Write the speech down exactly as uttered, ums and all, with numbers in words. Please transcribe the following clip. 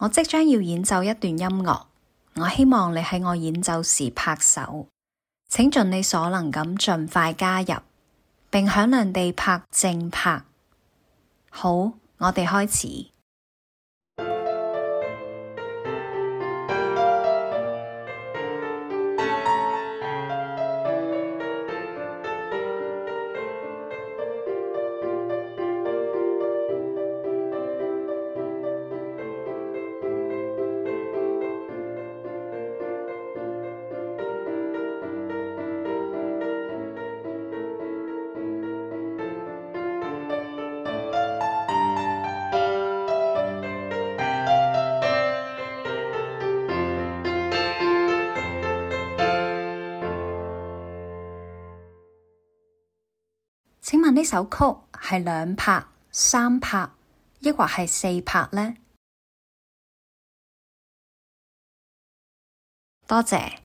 我即將要演奏一段音樂，我希望你喺我演奏時拍手，請盡你所能咁盡快加入，並響亮地拍正拍。好，我哋開始。請問呢首曲係兩拍、三拍，抑或係四拍呢？多謝。